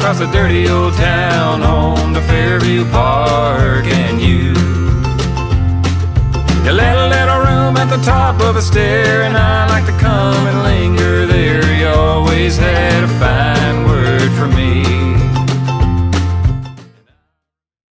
across the dirty old town, home to Fairview Park and you. You let a little room at the top of a stair, and I like to come and